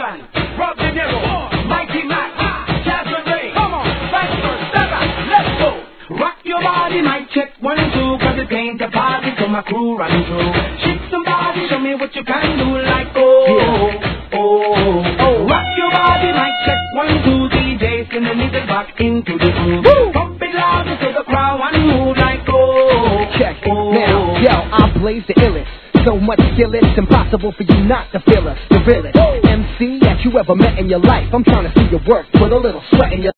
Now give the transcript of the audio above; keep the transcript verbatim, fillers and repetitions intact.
One, Rob De Niro, Mighty Mac, Jasmine Ray, come on, Baxter, Saga, let's go. Rock your body, mic check one, two, cause it ain't a party, so my crew run through. Shake somebody, show me what you can do, like oh, oh, oh, oh. Rock your body, mic check one, two, D J, send the needle back into the groove. Woo! Pump it louder so the crowd one move like oh. Check oh, now, yo, I blaze the illest. So much skill, it's impossible for you not to feel us. The realest M C that you ever met in your life. I'm trying to see your work, put a little sweat in your